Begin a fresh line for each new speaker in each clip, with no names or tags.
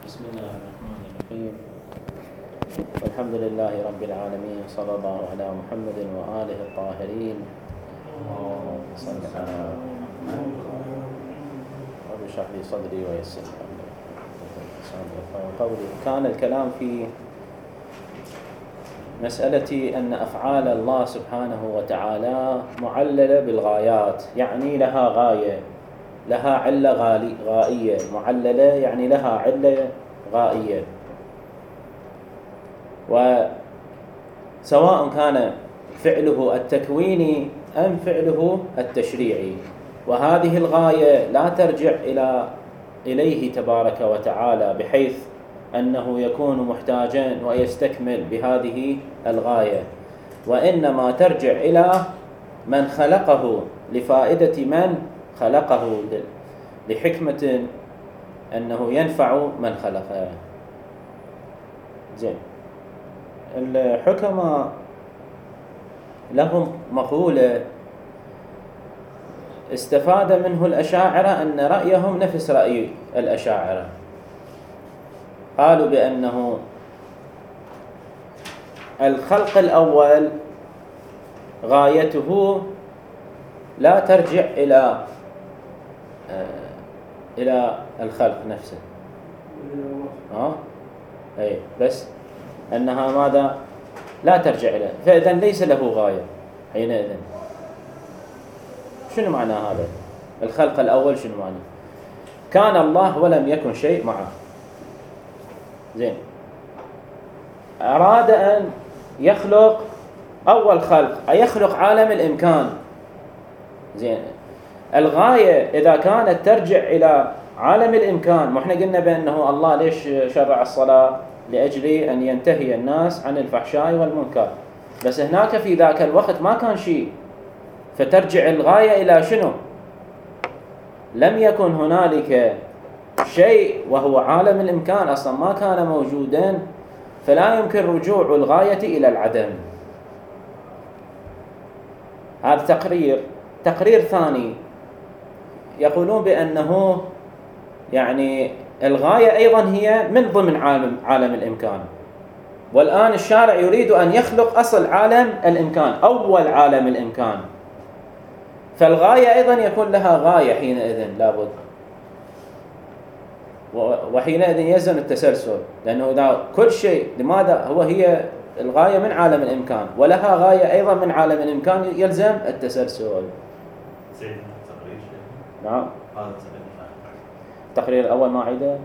بسم الله الرحمن الرحيم. الحمد لله رب العالمين، صلى الله على محمد وآله الطاهرين. صل على رب اشرح لي صدري ويسر لي قولي. كان الكلام في مسألة أن أفعال الله سبحانه وتعالى معللة بالغايات، يعني لها غاية، لها علة غائية. معللة يعني لها علة غائية، وسواء كان فعله التكويني أم فعله التشريعي، وهذه الغاية لا ترجع إليه تبارك وتعالى بحيث أنه يكون محتاجا ويستكمل بهذه الغاية، وإنما ترجع إلى من خلقه لفائدة من خلقه، لحكمة أنه ينفع من خلقه. زين، الحكماء لهم مقولة استفاد منه الأشاعرة أن رأيهم نفس رأي الأشاعرة. قالوا بأنه الخلق الأول غايته لا ترجع إلى الخلق نفسه، أي بس أنها ماذا لا ترجع إليه، فإذا ليس له غاية حينئذ. شنو معنى هذا؟ الخلق الأول شنو معنى؟ كان الله ولم يكن شيء معه. زين، أراد أن يخلق أول خلق، يخلق عالم الإمكان. زين، الغاية إذا كانت ترجع إلى عالم الإمكان، ما احنا قلنا بأنه الله ليش شرع الصلاة؟ لأجل أن ينتهي الناس عن الفحشاء والمنكر، بس هناك في ذاك الوقت ما كان شيء، فترجع الغاية إلى شنو؟ لم يكن هنالك شيء وهو عالم الإمكان، أصلا ما كان موجودا، فلا يمكن رجوع الغاية إلى العدم. هذا تقرير ثاني، يقولون بأنه يعني الغاية أيضا هي من ضمن عالم الإمكان، والآن الشارع يريد أن يخلق أصل عالم الإمكان، أول عالم الإمكان، فالغاية أيضا يكون لها غاية حينئذ لابد، وحينئذ يلزم التسلسل، لأنه إذا كل شيء لماذا هي الغاية من عالم الإمكان ولها غاية أيضا من عالم الإمكان، يلزم التسلسل. نعم، التقرير الأول ما عيده.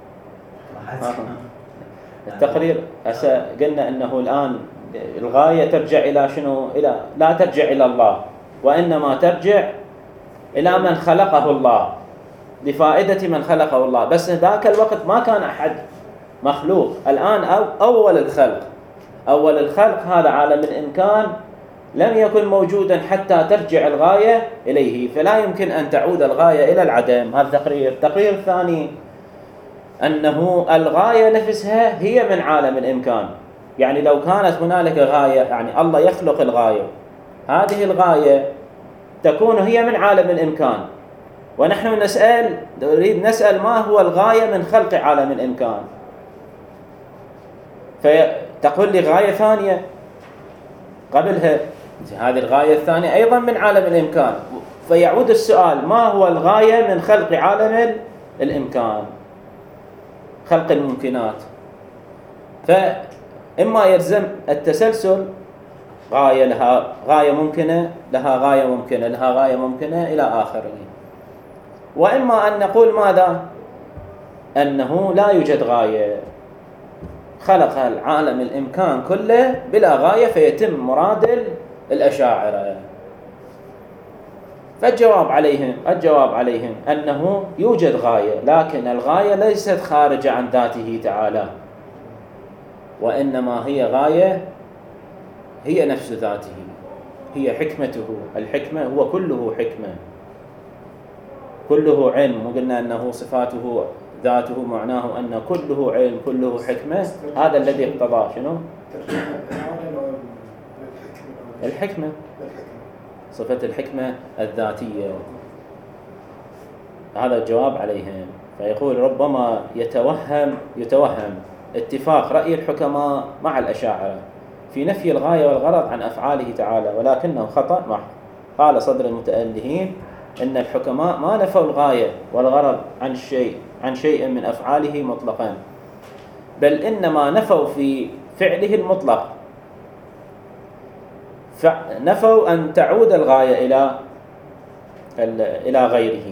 التقرير قلنا أنه الآن الغاية ترجع إلى شنو؟ لا ترجع إلى الله، وإنما ترجع إلى من خلقه الله، لفائدة من خلقه الله. بس ذاك الوقت ما كان أحد مخلوق. الآن أول الخلق هذا عالم الإمكان لم يكن موجودا حتى ترجع الغاية إليه، فلا يمكن أن تعود الغاية إلى العدم. هذا تقرير ثاني، أنه الغاية نفسها هي من عالم الإمكان، يعني لو كانت هنالك غاية، يعني الله يخلق الغاية، هذه الغاية تكون هي من عالم الإمكان، ونحن نريد نسأل ما هو الغاية من خلق عالم الإمكان، فتقول لي غاية ثانية قبلها، هذه الغاية الثانية أيضا من عالم الإمكان، فيعود السؤال ما هو الغاية من خلق عالم الإمكان، خلق الممكنات. فإما يلزم التسلسل، غاية لها غاية ممكنة، لها غاية ممكنة، لها غاية ممكنة إلى آخره، وإما أن نقول ماذا؟ أنه لا يوجد غاية، خلق العالم الإمكان كله بلا غاية، فيتم مراد الأشاعرة. فالجواب عليهم أنه يوجد غاية، لكن الغاية ليست خارجة عن ذاته تعالى، وإنما هي غاية هي نفس ذاته، هي حكمته. الحكمة هو كله حكمة، كله علم، وقلنا أنه صفاته ذاته معناه أن كله علم كله حكمة. هذا الذي اقتضى شنو؟ الحكمة، صفة الحكمة الذاتية. هذا الجواب عليهم. فيقول ربما يتوهم اتفاق رأي الحكماء مع الأشاعرة في نفي الغاية والغرض عن أفعاله تعالى، ولكنه خطأ محض. قال صدر المتألهين إن الحكماء ما نفوا الغاية والغرض عن شيء من أفعاله مطلقا، بل إنما نفوا في فعله المطلق، نفوا أن تعود الغاية إلى غيره.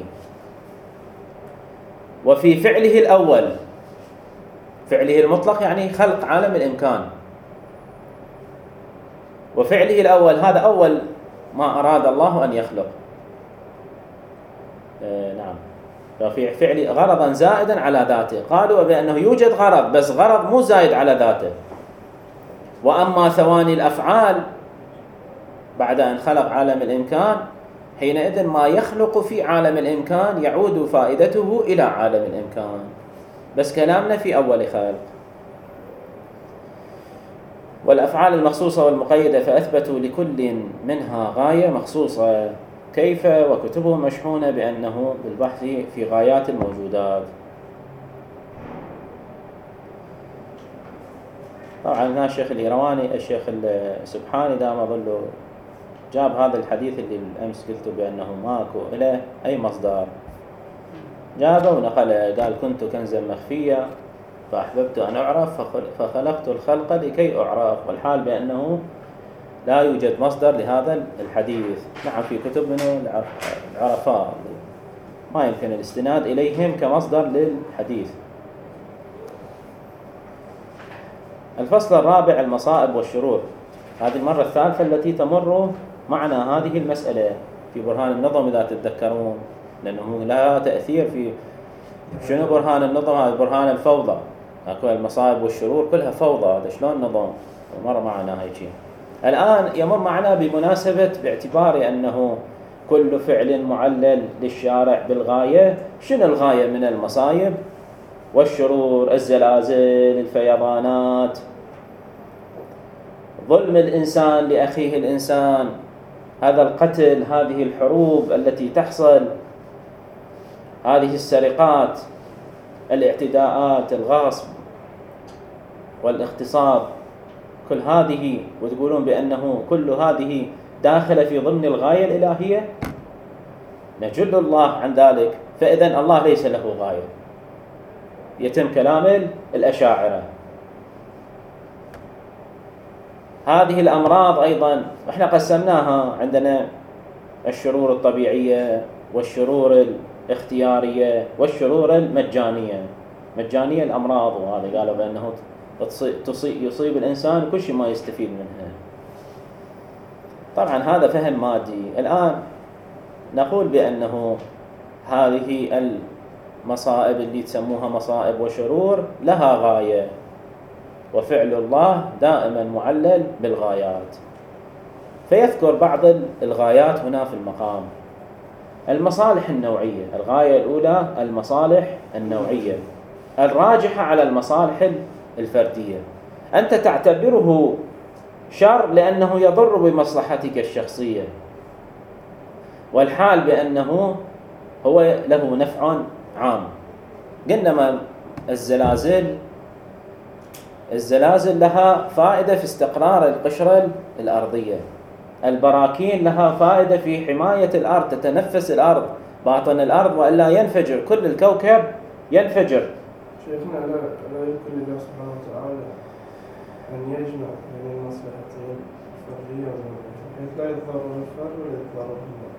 وفي فعله الأول، فعله المطلق يعني خلق عالم الإمكان، وفعله الأول هذا أول ما أراد الله أن يخلق. نعم. ففي فعل غرضا زائدا على ذاته، قالوا بأنه يوجد غرض بس غرض مو زايد على ذاته. وأما ثواني الأفعال بعد أن خلق عالم الإمكان، حينئذ ما يخلق في عالم الإمكان يعود فائدته إلى عالم الإمكان، بس كلامنا في أول خلق. والأفعال المخصوصة والمقيدة فأثبتوا لكل منها غاية مخصوصة، كيف وكتبهم مشحونة بأنه بالبحث في غايات الموجودات. طبعا هنا الشيخ الإيرواني الشيخ السبحاني دام أظله جاب هذا الحديث اللي الأمس قلته بأنه ماكو إله أي مصدر، جابه ونقله، قال كنت كنزا مخفيا فأحببت أن أعرف فخلقت الخلق لكي أعرف، والحال بأنه لا يوجد مصدر لهذا الحديث. نعم في كتب من العرفاء ما يمكن الاستناد إليهم كمصدر للحديث. الفصل الرابع المصائب والشرور. هذه المرة الثالثة التي تمر معنا هذه المسألة في برهان النظم إذا تتذكرون، لأنه لها تأثير في شنو برهان النظم. هذا برهان الفوضى، أكو المصائب والشرور كلها فوضى، هذا شلون نظم؟ مر معنا هاي شيء. الآن يمر معنا بمناسبة باعتبار أنه كل فعل معلل للشارع بالغاية. شنو الغاية من المصائب والشرور؟ الزلازل، الفيضانات، ظلم الإنسان لأخيه الإنسان، هذا القتل، هذه الحروب التي تحصل، هذه السرقات، الاعتداءات، الغصب والاغتصاب، كل هذه وتقولون بأنه كل هذه داخلة في ضمن الغاية الإلهية؟ نجل الله عن ذلك، فإذن الله ليس له غاية. يتم كلام الأشاعرة. هذه الأمراض أيضا احنا قسمناها، عندنا الشرور الطبيعية والشرور الاختيارية والشرور المجانية. مجانية الأمراض، وهذا قالوا بأنه يصيب الإنسان كل شيء ما يستفيد منها. طبعا هذا فهم مادي. الآن نقول بأنه هذه المصائب اللي تسموها مصائب وشرور لها غاية، وفعل الله دائما معلل بالغايات. فيذكر بعض الغايات هنا في المقام. المصالح النوعية، الغاية الأولى المصالح النوعية الراجحة على المصالح الفردية. أنت تعتبره شر لأنه يضر بمصلحتك الشخصية، والحال بأنه هو له نفع عام. قلنا ما الزلازل لها فائدة في استقرار القشرة الأرضية، البراكين لها فائدة في حماية الأرض، تتنفس الأرض باطن الأرض وإلا ينفجر كل الكوكب ينفجر.
شيخنا لا يمكن لله سبحانه وتعالى أن يجمع بين المصلحتين الفردية والجماعية بحيث لا يضر الفرد ولا يضر الله.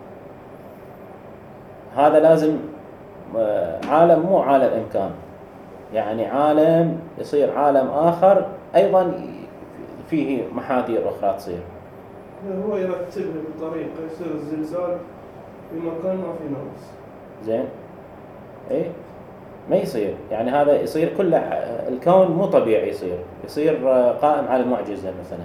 هذا لازم عالم مو عالم إمكان، يعني عالم يصير عالم آخر أيضا فيه محاذير أخرى تصير.
هو يرتبها بطريقة يصير الزلزال في مكان ما في ناس.
زين؟ إيه؟ ما يصير، يعني هذا يصير كل الكون مو طبيعي، يصير قائم على المعجزة مثلا.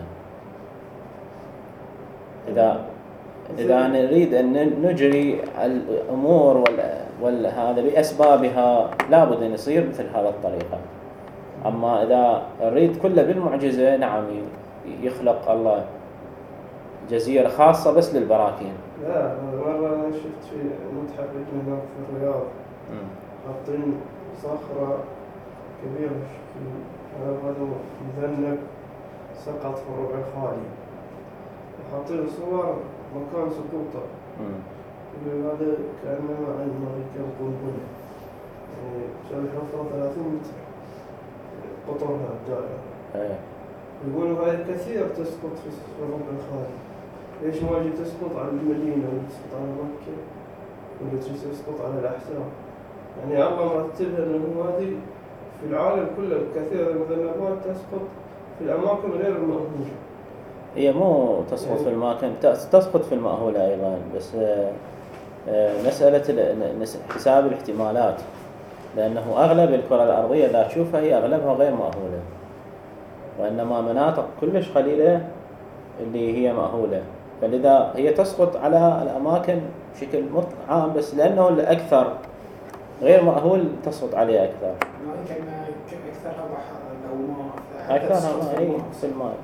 إذا نريد أن نجري الأمور هذا بأسبابها لابد أن يصير مثل هذا الطريقة. أما إذا نريد كله بالمعجزة، نعم يخلق الله جزيرة خاصة بس للبراكين.
لا، مرة أنا شفت في متحف هناك في الرياض حاطين صخرة كبيرة الشكل، هذا مذنب سقط في الربع الخالي، وحاطين صور مكان سقوطه. هذا كأنما أمريكا قنبلة، يعني شبه حفرة 30 متر قطرها الدائرة. يقولوا هاي كثير تسقط في الربع الخالي. ليش ما يجي تسقط على المدينة ولا تسقط على مكة ولا تسقط على الأحساء؟ يعني الله مرتبها أنه هذه في العالم كله كثير المذنبات تسقط في الأماكن غير المأهولة.
هي مو تسقط في الأماكن، تسقط في المأهولة أيضا، بس مسألة حساب الاحتمالات، لأنه أغلب الكرة الأرضية لا تشوفها هي أغلبها غير مأهولة، وإنما مناطق كلش قليلة اللي هي مأهولة، فلذا هي تسقط على الأماكن بشكل عام، بس لأنه الأكثر غير مأهول تسقط عليه أكثر.
أكثرها بحر أو ماء،
أكثرها ماء في الماء،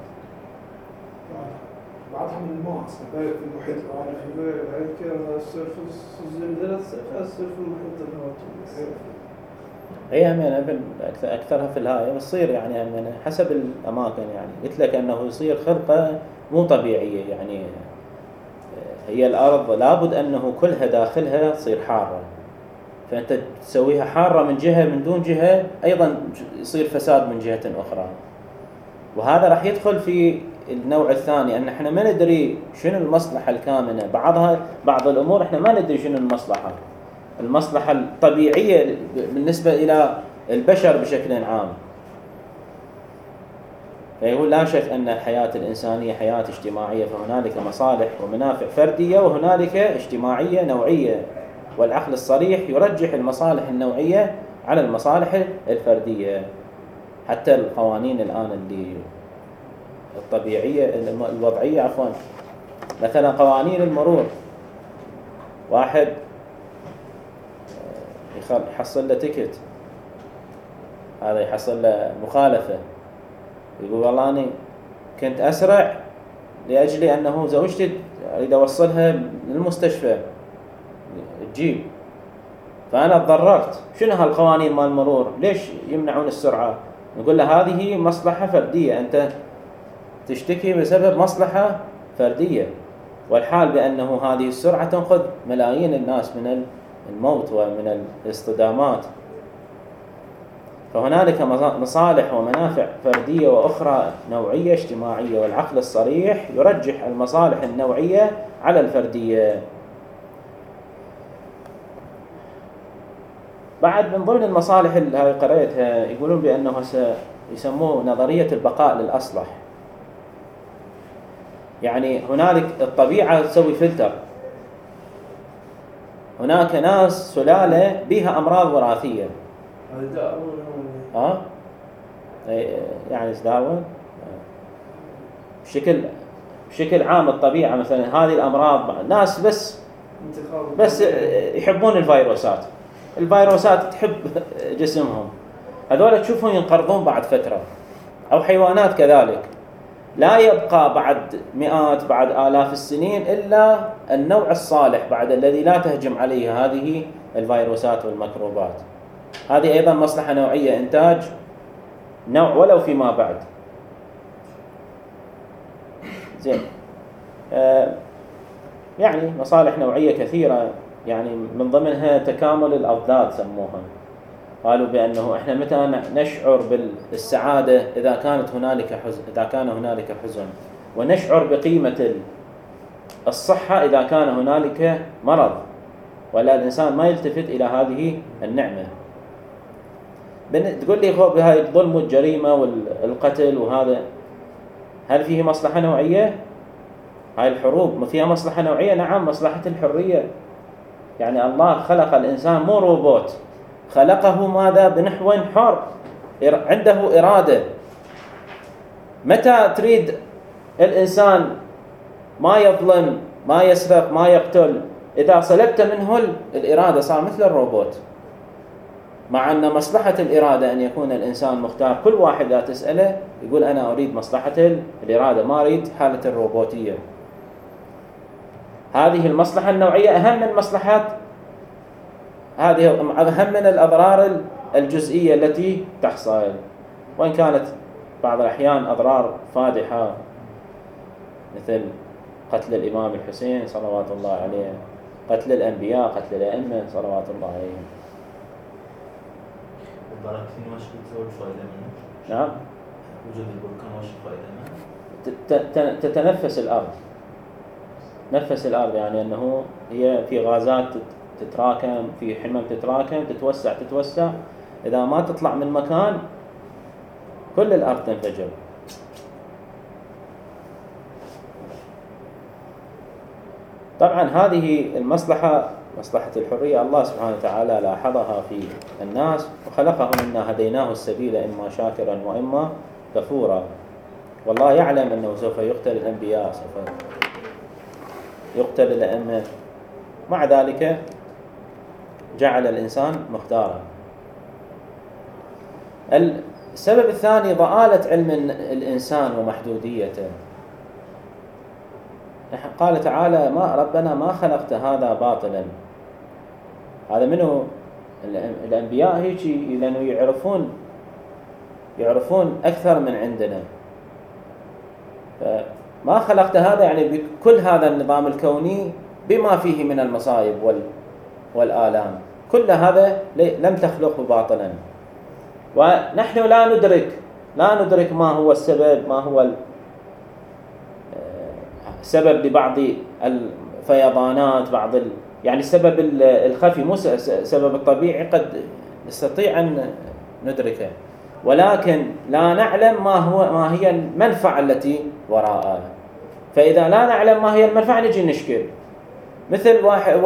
بعضها من الماء أصلا في المحيط العالمي.
يعني كذا الصير في الزلزال الصير في المحيط الهاتفي.
هي من أكثرها في الهاي بتصير يعني من حسب الأماكن. يعني قلت لك أنه يصير خلقة مو طبيعية، يعني هي الأرض لابد أنه كلها داخلها تصير حارة، فأنت تسويها حارة من جهة من دون جهة أيضا يصير فساد من جهة أخرى. وهذا راح يدخل في النوع الثاني، أن احنا ما ندري شنو المصلحة الكامنة. بعض الأمور احنا ما ندري شنو المصلحة الطبيعية بالنسبة إلى البشر بشكل عام. فيقول لا شك أن الحياة الإنسانية حياة اجتماعية، فهنالك مصالح ومنافع فردية وهنالك اجتماعية نوعية، والعقل الصريح يرجح المصالح النوعية على المصالح الفردية. حتى القوانين الآن اللي الطبيعية الوضعية مثلا قوانين المرور، واحد يحصل له تيكت، هذا يحصل له مخالفة، يقول والله أنا كنت أسرع لأجل أنه زوجتي أريد أوصلها للمستشفى تجيب، فأنا تضررت. شنو هالقوانين مال المرور؟ ليش يمنعون السرعة؟ نقول له هذه مصلحة فردية، أنت تشتكي بسبب مصلحة فردية، والحال بأنه هذه السرعة تنقذ ملايين الناس من الموت ومن الاصطدامات. فهنالك مصالح ومنافع فردية وأخرى نوعية اجتماعية، والعقل الصريح يرجح المصالح النوعية على الفردية. بعد من ضمن المصالح اللي قرأتها يقولون بأنه يسموه نظرية البقاء للأصلح. يعني هنالك الطبيعة تسوي فلتر، هناك ناس سلالة بها أمراض وراثية. يعني داروين بشكل عام الطبيعة مثلا هذه الأمراض، ناس بس يحبون الفيروسات تحب جسمهم، هذول تشوفهم ينقرضون بعد فترة، أو حيوانات كذلك. لا يبقى بعد مئات بعد آلاف السنين إلا النوع الصالح بعد الذي لا تهجم عليه هذه الفيروسات والميكروبات. هذه أيضا مصلحة نوعية، إنتاج نوع ولو فيما بعد. زين. يعني مصالح نوعية كثيرة، يعني من ضمنها تكامل الأضداد سموها. قالوا بأنه إحنا متى نشعر بالسعادة إذا كان هنالك حزن، ونشعر بقيمة الصحة إذا كان هنالك مرض، ولا الإنسان ما يلتفت إلى هذه النعمة. تقول لي بهاي الظلم والجريمة والقتل وهذا، هل فيه مصلحة نوعية؟ هاي الحروب فيها مصلحة نوعية؟ نعم، مصلحة الحرية. يعني الله خلق الإنسان مو روبوت، خلقه ماذا؟ بنحو حر، عنده إرادة. متى تريد الإنسان ما يظلم، ما يسرق، ما يقتل؟ إذا سلبت منه الإرادة صار مثل الروبوت. مع أن مصلحة الإرادة أن يكون الإنسان مختار. كل واحد لا تسأله يقول أنا أريد مصلحة الإرادة، ما أريد حالة الروبوتية. هذه المصلحة النوعية أهم من مصلحات، هذه أهم من الأضرار الجزئية التي تحصل، وإن كانت بعض الأحيان أضرار فادحة مثل قتل الإمام الحسين صلوات الله عليه، قتل الأنبياء، قتل الأئمة صلوات الله عليهم.
البراكين واش بتسوي الفائدة منه؟
نعم.
وجود البركان واش الفائدة منه؟
تتنفس الأرض، نفس الأرض، يعني أنه هي في غازات تتراكم، في حمم تتراكم، تتوسع، إذا ما تطلع من مكان كل الأرض تنفجر. طبعا هذه المصلحة، مصلحة الحرية، الله سبحانه وتعالى لاحظها في الناس وخلقهم إنا هديناه السبيل إما شاكرا وإما كفورا. والله يعلم أنه سوف يقتل الأنبياء، سوف يقتل الأئمة، مع ذلك جعل الإنسان مختارا. السبب الثاني ضآلة علم الإنسان ومحدوديته. قال تعالى ما ربنا ما خلقت هذا باطلا. هذا منه الأنبياء هيك، لأنه يعرفون أكثر من عندنا. ما خلقت هذا يعني بكل هذا النظام الكوني بما فيه من المصائب والآلام، كل هذا لم تخلقه باطلا. ونحن لا ندرك ما هو السبب، ما هو السبب لبعض الفيضانات، يعني السبب الخفي، مو السبب الطبيعي قد نستطيع أن ندركه، ولكن لا نعلم ما هي المنفعة التي وراءها. فإذا لا نعلم ما هي المنفعة نجي نشكل. مثل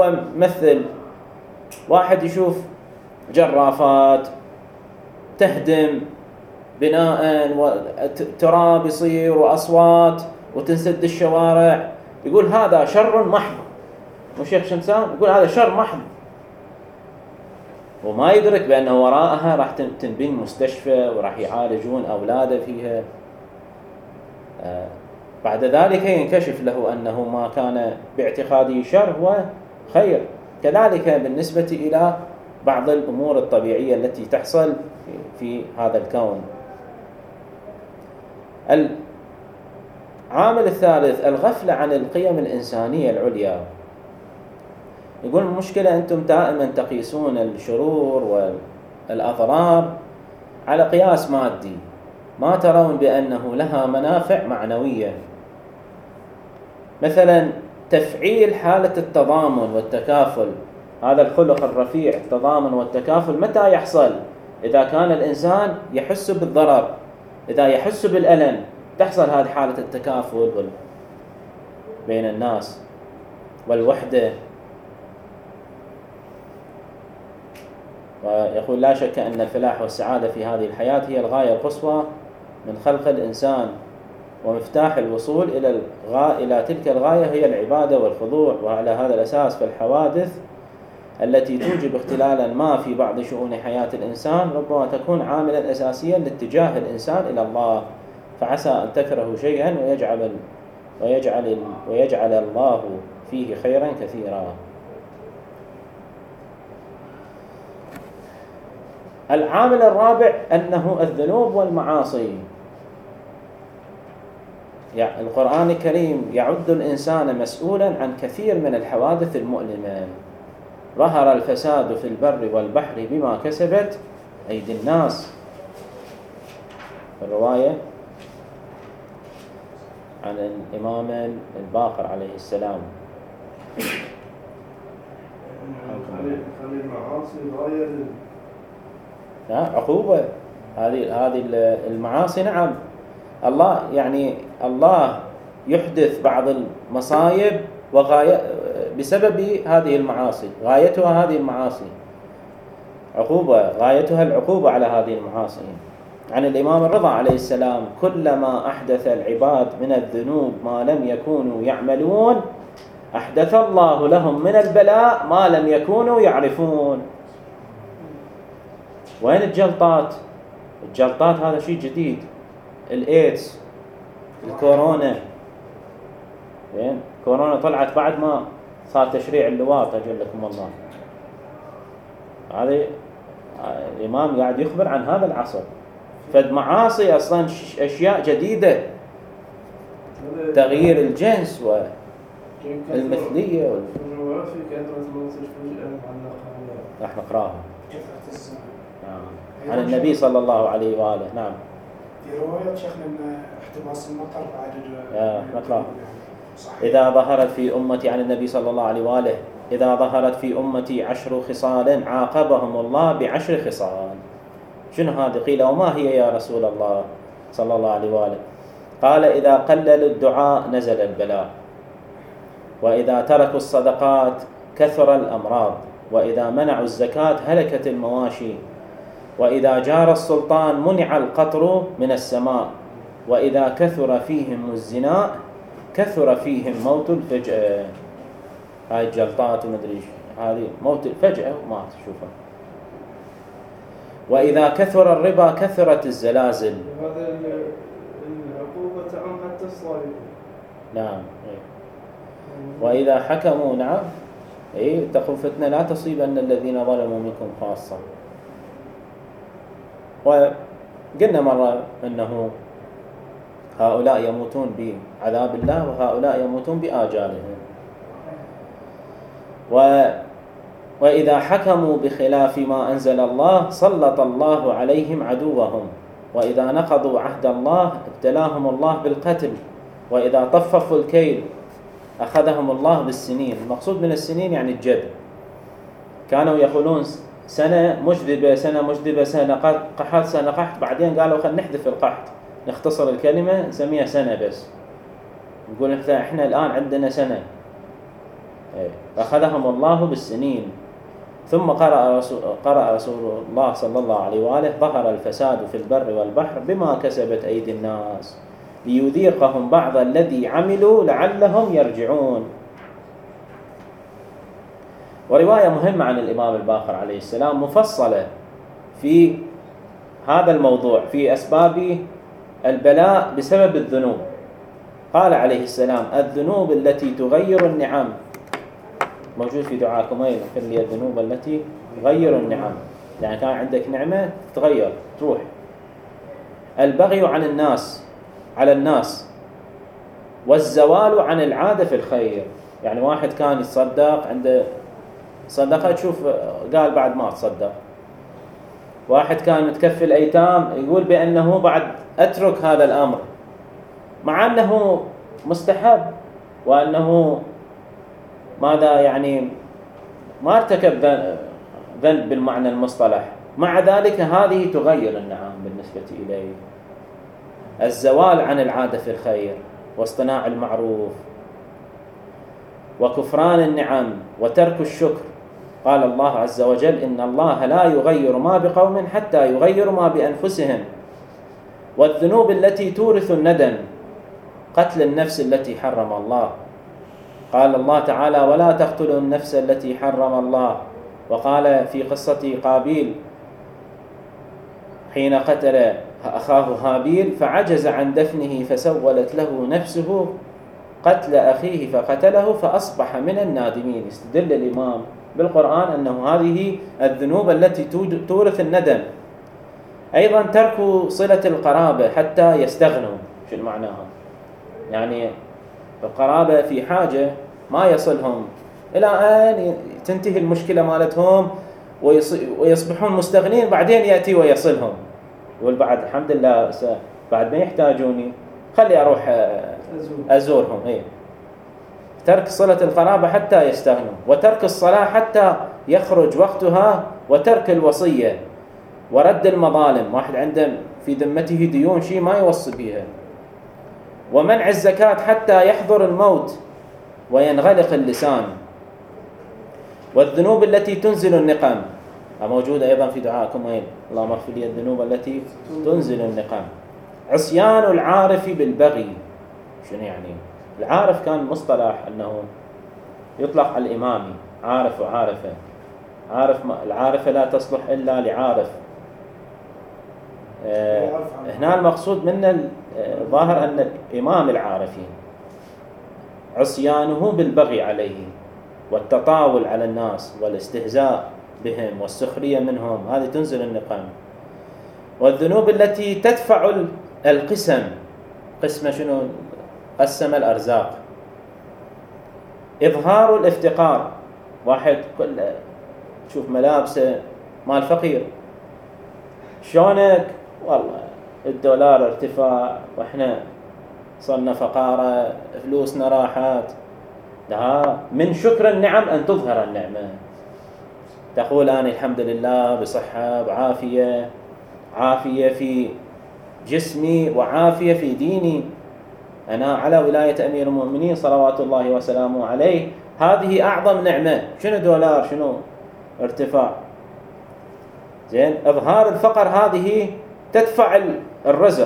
واحد يشوف جرافات تهدم بناء وتراب يصير وأصوات وتنسد الشوارع، يقول هذا شر محض. وشيخ شمسان يقول هذا شر محض، وما يدرك بأنه وراءها راح تنبني مستشفى وراح يعالجون أولاده فيها. بعد ذلك ينكشف له أنه ما كان باعتقاده شر هو خير. كذلك بالنسبة إلى بعض الأمور الطبيعية التي تحصل في هذا الكون. العامل الثالث الغفلة عن القيم الإنسانية العليا. يقول المشكلة أنتم دائما تقيسون الشرور والأضرار على قياس مادي، ما ترون بأنه لها منافع معنوية. مثلا تفعيل حالة التضامن والتكافل، هذا الخلق الرفيع، التضامن والتكافل، متى يحصل؟ إذا كان الإنسان يحس بالضرر، إذا يحس بالألم، تحصل هذه حالة التكافل بين الناس والوحدة. ويقول لا شك أن الفلاح والسعادة في هذه الحياة هي الغاية القصوى من خلق الإنسان، ومفتاح الوصول إلى تلك الغاية هي العبادة والخضوع. وعلى هذا الأساس فالحوادث التي توجب اختلالا ما في بعض شؤون حياة الإنسان ربما تكون عاملا أساسيا لاتجاه الإنسان إلى الله، فعسى أن تكرهوا شيئا ويجعل الله فيه خيرا كثيرا. العامل الرابع أنه الذنوب والمعاصي. يعني القرآن الكريم يعد الإنسان مسؤولا عن كثير من الحوادث المؤلمة. ظهر الفساد في البر والبحر بما كسبت أيدي الناس. الرواية عن الإمام الباقر عليه السلام.
خلي المعاصي غاية
عقوبة. هذه المعاصي، نعم، الله يحدث بعض المصايب وغاية بسبب هذه المعاصي، غايتها هذه المعاصي عقوبة، غايتها العقوبة على هذه المعاصي. عن الإمام الرضا عليه السلام: كلما أحدث العباد من الذنوب ما لم يكونوا يعملون أحدث الله لهم من البلاء ما لم يكونوا يعرفون. وين الجلطات؟ الجلطات هذا شيء جديد. الإيدز، الكورونا، وين كورونا طلعت بعد ما صار تشريع اللواط، أجل لكم الله. هذه الإمام قاعد يخبر عن هذا العصر. فالمعاصي أصلا أشياء جديدة، تغيير الجنس والمثلية
الروايات في كثرة موت الفجأة معلقة
راح نقراها
كثرة الزنا.
عن النبي صلى الله عليه وآله. نعم.
في رواية شيخنا أن احتباس المطر بعد
نقرأ. إذا ظهرت في أمتي عن النبي صلى الله عليه وآله إذا ظهرت في أمتي 10 خصال عاقبهم الله ب10 خصال. شنو هذه؟ قيل وما هي يا رسول الله صلى الله عليه وآله؟ قال إذا قللوا الدعاء نزل البلاء، وإذا تركوا الصدقات كثر الأمراض، وإذا منعوا الزكاة هلكت المواشي، وإذا جار السلطان منع القطر من السماء، وإذا كثر فيهم الزنا كثر فيهم موت الفجأة. هاي الجلطات ومدري هذه موت الفجأة ومات تشوفها. وإذا كثر الربا كثرت الزلازل.
هذا العقوبة تعم حتى الصالحين.
نعم. وإذا حكموا نعم اتقوا فتنة لا تصيبن الذين ظلموا منكم خاصة. وقلنا مرة أنه هؤلاء يموتون بعذاب الله وهؤلاء يموتون بآجالهم. وإذا حكموا بخلاف ما أنزل الله سلط الله عليهم عدوهم، وإذا نقضوا عهد الله ابتلاهم الله بالقتل، وإذا طففوا الكيل أخذهم الله بالسنين. المقصود من السنين يعني الجد. كانوا يقولون سنة مجذبة سنة مجذبة سنة قحط سنة قحط، بعدين قالوا خلينا نحذف القحط نختصر الكلمة نسميها سنة بس، نقول احنا الآن عندنا سنة. أخذهم الله بالسنين. ثم قرأ رسول الله صلى الله عليه وآله ظهر الفساد في البر والبحر بما كسبت أيدي الناس ليذيقهم بعض الذي عملوا لعلهم يرجعون. ورواية مهمة عن الإمام الباقر عليه السلام مفصلة في هذا الموضوع في أسباب البلاء بسبب الذنوب. قال عليه السلام الذنوب التي تغير النعم، موجود في دعاكم اغفر لي الذنوب التي تغير النعم، يعني كان عندك نعمة تغير تروح. البغي عن الناس على الناس، والزوال عن العادة في الخير. يعني واحد كان يتصدق عنده صدقة تشوف قال بعد ما تصدق. واحد كان متكفل أيتام يقول بأنه بعد أترك هذا الأمر، مع أنه مستحب وأنه ماذا يعني ما ارتكب ذنب بالمعنى المصطلح، مع ذلك هذه تغير النعم بالنسبة إليه. الزوال عن العادة في الخير واصطناع المعروف وكفران النعم وترك الشكر. قال الله عز وجل إن الله لا يغير ما بقوم حتى يغيروا ما بأنفسهم. والذنوب التي تورث الندم قتل النفس التي حرم الله. قال الله تعالى ولا تقتلوا النفس التي حرم الله. وقال في قصة قابيل حين قتل أخاه هابيل فعجز عن دفنه فسولت له نفسه قتل أخيه فقتله فأصبح من النادمين. استدل الإمام بالقرآن أنه هذه الذنوب التي تورث الندم. أيضا ترك صلة القرابة حتى يستغنوا. شو معناها؟ يعني القرابة في حاجة ما يصلهم إلى أن تنتهي المشكلة مالتهم ويصبحون مستغنين، بعدين يأتي ويصلهم يقول بعد الحمد لله بعد ما يحتاجوني خلي أروح أزورهم. ترك صلة القرابة حتى يستغنوا، وترك الصلاة حتى يخرج وقتها، وترك الوصية ورد المظالم. واحد عنده في ذمته ديون شيء ما يوصي بها، ومنع الزكاة حتى يحضر الموت وينغلق اللسان. والذنوب التي تنزل النقم موجودة أيضا في دعاءكم اللهم اغفر لي الذنوب التي تنزل النقم. عصيان العارف بالبغي. شنو يعني؟ العارف كان مصطلح أنه يطلق على الإمامي عارف وعارفة. العارفة لا تصلح إلا لعارف. هنا المقصود من الظاهر أن الإمام العارفين عصيانه بالبغي عليه والتطاول على الناس والاستهزاء بهم والسخرية منهم، هذه تنزل النقم. والذنوب التي تدفع القسم، قسمة شنو؟ قسم الأرزاق. إظهار الافتقار، واحد كل تشوف ملابسه مال فقير، شلونك؟ والله الدولار ارتفاع واحنا صرنا فقارة، فلوسنا راحت. لا، من شكر النعم أن تظهر النعمة، تقول أنا الحمد لله بصحة بعافية، عافية في جسمي وعافية في ديني، أنا على ولاية أمير المؤمنين صلوات الله وسلامه عليه، هذه أعظم نعمة. شنو دولار؟ شنو ارتفاع؟ زين، إظهار الفقر هذه تدفع الرزق.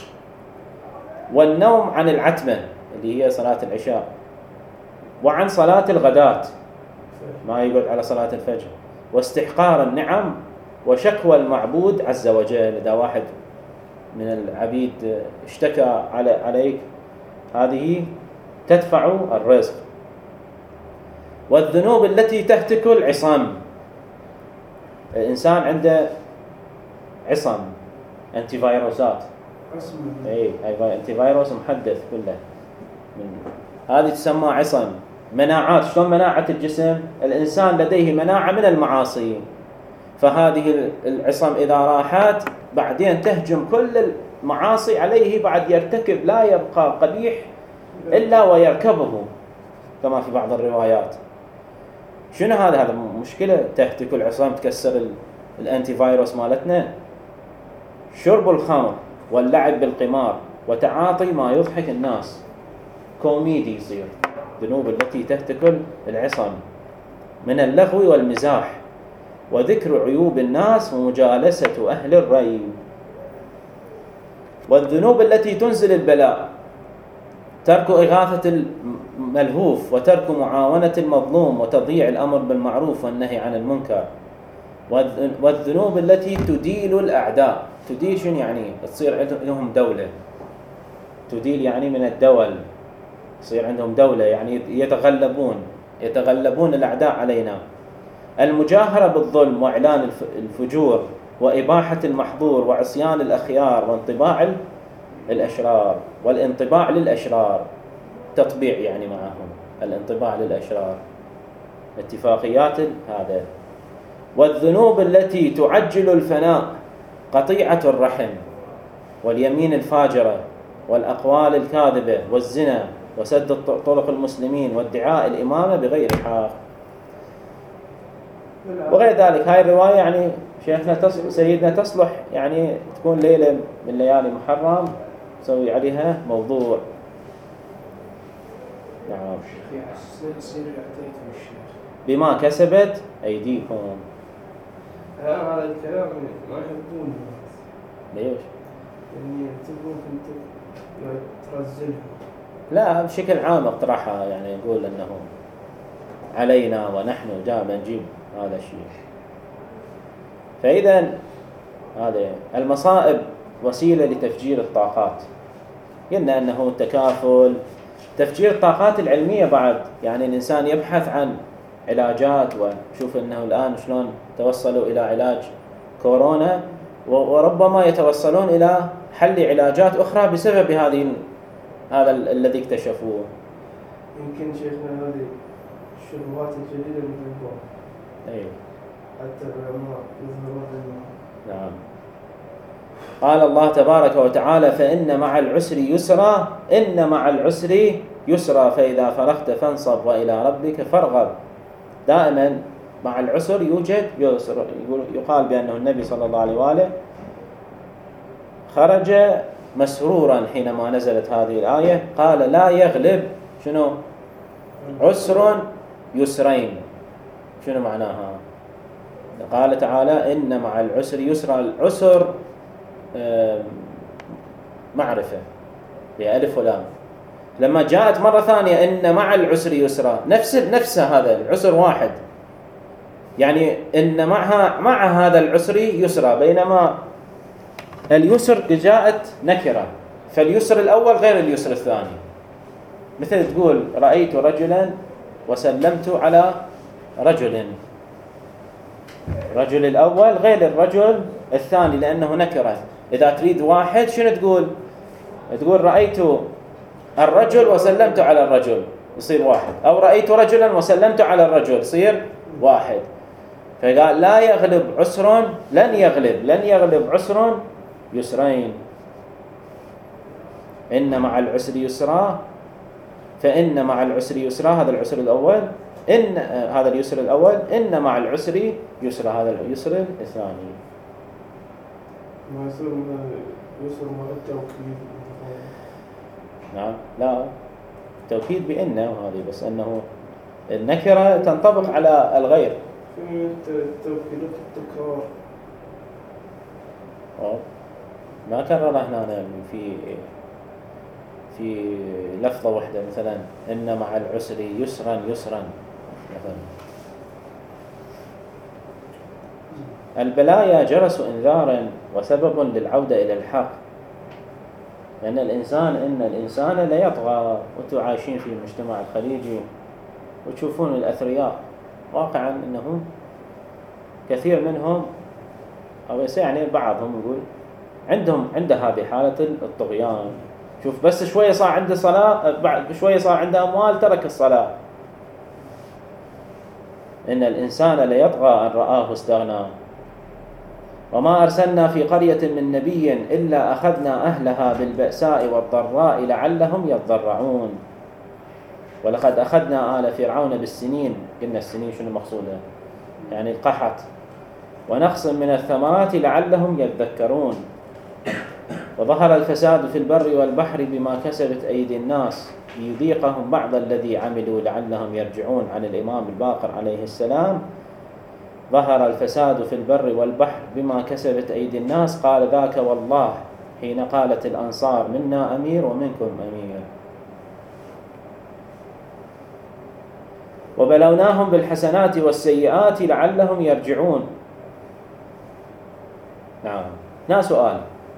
والنوم عن العتمة اللي هي صلاة العشاء، وعن صلاة الغداة، ما يقعد على صلاة الفجر، واستحقار النعم وشكوى المعبود عز وجل. إذا واحد من العبيد اشتكى عليك، هذه تدفع الرزق. والذنوب التي تهتك العصام، الإنسان عنده عصم، أنتي فيروسات، هاي أنتي فيروس محدث كله هذه تسمى عصم. مناعات، شلون مناعة الجسم؟ الإنسان لديه مناعة من المعاصي، فهذه العصم إذا راحت بعدين تهجم كل المعاصي عليه، بعد يرتكب، لا يبقى قبيح إلا ويركبه كما في بعض الروايات. شنو هذا؟ هذا مشكلة، تهتك العصام، تكسر الأنتي فيروس مالتنا. شرب الخمر واللعب بالقمار وتعاطي ما يضحك الناس، كوميدي يصير. ذنوب التي تهتك العصم من اللغو والمزاح وذكر عيوب الناس ومجالسة أهل الري. والذنوب التي تنزل البلاء، ترك إغاثة الملهوف وترك معاونة المظلوم وتضييع الأمر بالمعروف والنهي عن المنكر. والذنوب التي تديل الأعداء، تديل شنو يعني؟ تصير لهم دولة، تديل يعني من الدول، يصير عندهم دولة، يعني يتغلبون الأعداء علينا. المجاهرة بالظلم وإعلان الفجور وإباحة المحظور وعصيان الأخيار وانطباع الأشرار. والانطباع للأشرار، تطبيع يعني معهم، الانطباع للأشرار، اتفاقيات هذا. والذنوب التي تعجل الفناء، قطيعة الرحم واليمين الفاجرة والأقوال الكاذبة والزنا وسد طرق المسلمين وادعاء الإمامة بغير حق وغير ذلك. هاي الرواية يعني شيخنا سيدنا تصلح يعني تكون ليلة من ليالي محرم نسوي عليها موضوع. نعم. بما كسبت أيديكم.
هذا الكلام ما يحبونه.
ليش؟
يعني يعتبروك أنت ترزلهم.
لا، بشكل عام اقترحها، يعني يقول أنه علينا ونحن جاء نجيب هذا الشيء. فإذا هذا المصائب وسيلة لتفجير الطاقات. قلنا أنه تكافل تفجير الطاقات العلمية بعد، يعني الإنسان يبحث عن علاجات، وشوف أنه الآن شلون توصلوا إلى علاج كورونا، وربما يتوصلون إلى حل علاجات أخرى بسبب هذا الذي اكتشفوه.
يمكن شيخنا هذه الشبهات الجديدة مثل
أي
حتى العلماء يظهرون.
نعم. قال الله تبارك وتعالى: فإن مع العسر يسرا، إن مع العسر يسرا، فإذا فرغت فانصب وإلى ربك فارغب. دائما مع العسر يوجد يسر. يقال بأنه النبي صلى الله عليه وآله خرج مسرورا حينما نزلت هذه الآية، قال: لا يغلب شنو؟ عسر يسرين. شنو معناها؟ قال تعالى: إن مع العسر يسرا. العسر معرفة بألف ولام. لما جاءت مرة ثانية إن مع العسر يسرا، نفس هذا العسر واحد، يعني إن مع هذا العسر يسرا، بينما اليسر جاءت نكرة، فاليسر الأول غير اليسر الثاني. مثل تقول: رأيت رجلا وسلمت على رجل، الرجل الأول غير الرجل الثاني لأنه نكرة. إذا تريد واحد شنو تقول؟ تقول رأيت الرجل وسلمت على الرجل يصير واحد، أو رأيت رجلا وسلمت على الرجل يصير واحد. فقال لا يغلب عسر، لن يغلب عسر يسرين، إن مع العسر يسرا، فإن مع العسر يسرا، هذا العسر الأول، إن هذا اليسر الأول، إن مع العسر يسرا، هذا اليسر الثاني.
ما يصير يسر مع التوكيد.
نعم، لا توكيد بإن، وهذه بس أنه النكرة تنطبق على الغير.
في التوكيد التكرار.
ما كرر هنا في لفظة واحدة، مثلا إن مع العسر يسرا مثلا. البلايا جرس إنذار وسبب للعودة إلى الحق. لأن الإنسان لا يطغى. وأنتم عايشين في المجتمع الخليجي وتشوفون الأثرياء واقعا أنه كثير منهم، أو يعني بعضهم يقول عنده هذه حالة الطغيان. شوف بس شوية صار عنده صلاة، بعد شوية صار عنده أموال ترك الصلاة. إن الإنسان لا يطغى أن رآه استغنى. وما أرسلنا في قرية من نبي إلا أخذنا أهلها بالبأساء والضراء لعلهم يضرعون. ولقد أخذنا آل فرعون بالسنين. قلنا السنين شنو مقصودها؟ يعني القحط. ونقص من الثمرات لعلهم يذكرون. وظهر الفساد في البر والبحر بما كسبت أيدي الناس ليذيقهم بعض الذي عملوا لعلهم يرجعون. عن الإمام الباقر عليه السلام: ظهر الفساد في البر والبحر بما كسبت أيدي الناس، قال ذاك والله حين قالت الأنصار منا أمير ومنكم أمير. وبلوناهم بالحسنات والسيئات لعلهم يرجعون. نعم. هنا سؤال،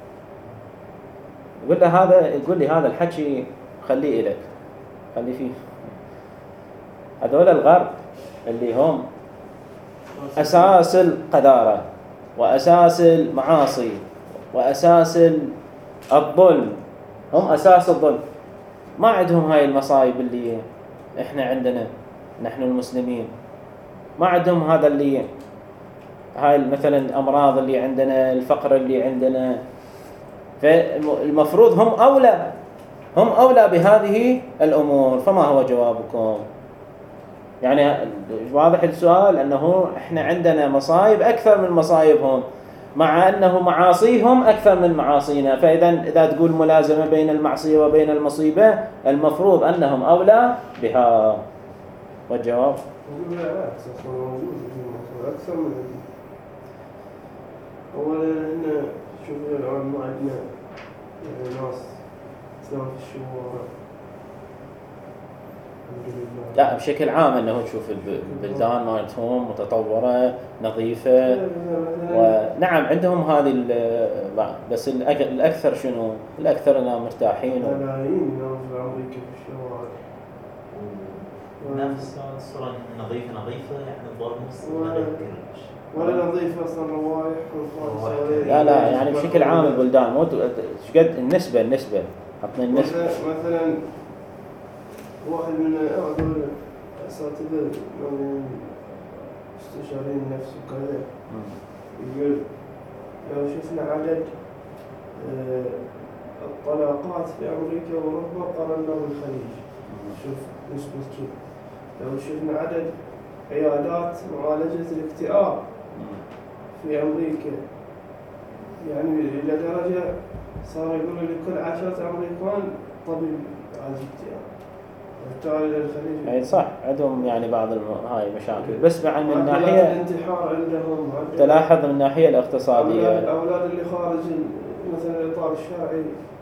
يقول لي هذا الحكي خليه إليك، خلي فيه. هذول الغرب اللي هم أساس القذارة وأساس المعاصي وأساس الظلم، هم أساس الظلم. ما عندهم هاي المصايب اللي إحنا عندنا نحن المسلمين. ما عندهم هذا اللي هاي مثلا الأمراض اللي عندنا، الفقر اللي عندنا. فالمفروض هم أولى بهذه الأمور. فما هو جوابكم؟ يعني واضح السؤال أنه إحنا عندنا مصايب أكثر من مصايبهم، مع أنه معاصيهم أكثر من معاصينا. فإذا تقول ملازمة بين المعصية وبين المصيبة، المفروض أنهم أولى بها. والجواب
أكثر من أولا إحنا شوف الآن ما عندنا ناس تنام في الشوارع.
لا بشكل عام أنه تشوف البلدان مالتهم متطورة نظيفة، ونعم عندهم هذه بس الأكثر شنو؟ الأكثر أنهم مرتاحين.
ملايين ناس في أمريكا في الشوارع.
نفس الصورة نظيفة يعني الظلم
ولا نظيفة أصلا روايح.
لا يعني بشكل عام البلدان مو قد النسبة حطنا النسبة.
مثلا واحد من أعظم أساتذة استشارين النفس وكذا يقول لو شفنا عدد الطلاقات في أمريكا وأوروبا قارنا بالخليج، شوف نسبة كيف. لو شفنا عدد عيادات معالجة الاكتئاب في أمريكا، يعني إلى درجة صار يقولوا لكل 10 أمريكان طبيب يعالج الاكتئاب. وبالتالي الخليج
أي صح عندهم يعني بعض هاي مشاكل، بس من الناحية
الانتحار عندهم.
تلاحظ من الناحية الاقتصادية
الأولاد اللي خارج مثلا الإطار الشرعي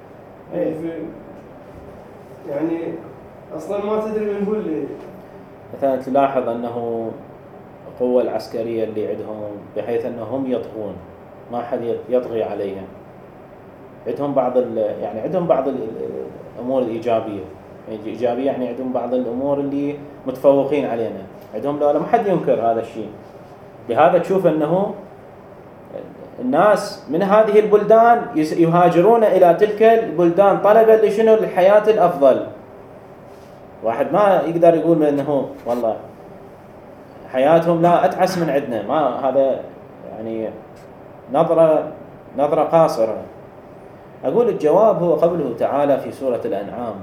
يعني أصلا ما تدري من هو اللي. مثلا
تلاحظ أنه القوة العسكرية اللي عندهم بحيث أنهم يطغون، ما حد يطغي عليهم. عندهم بعض الأمور الإيجابية يعني عندهم بعض الأمور اللي متفوقين علينا عندهم. لا ما حد ينكر هذا الشيء. بهذا تشوف أنه الناس من هذه البلدان يهاجرون إلى تلك البلدان طلبا لشنو؟ الحياة الأفضل. واحد ما يقدر يقول أنه والله حياتهم لا أتعس من عندنا، ما هذا يعني نظرة قاصرة. أقول الجواب هو قوله تعالى في سورة الأنعام: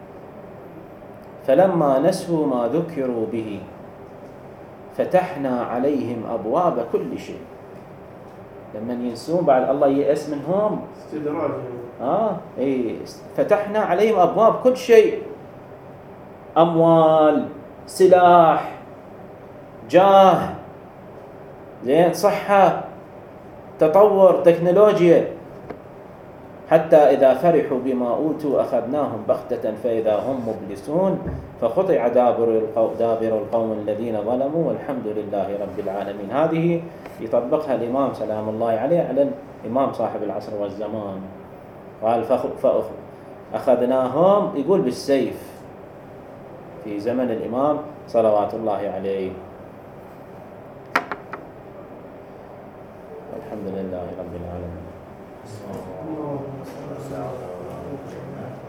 فلما نسوا ما ذكروا به فتحنا عليهم أبواب كل شيء. لما ينسون بعد الله يأس منهم
استدراج.
فتحنا عليهم أبواب كل شيء، أموال، سلاح، جاه، زين، صحة، تطور، تكنولوجيا، حتى إذا فرحوا بما أوتوا أخذناهم بغتة فإذا هم مبلسون فقطع دابر القوم الذين ظلموا والحمد لله رب العالمين. هذه يطبقها الإمام سلام الله عليه على الإمام صاحب العصر والزمان. قال فأخذناهم، يقول بالسيف في زمن الإمام صلوات الله عليه. الحمد لله رب العالمين.